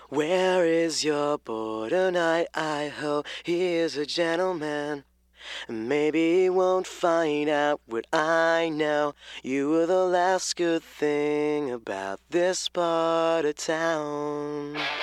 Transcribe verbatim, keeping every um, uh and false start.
Where is your boy tonight? I hope he is a gentleman. Maybe he won't find out what I know. You were the last good thing about this part of town.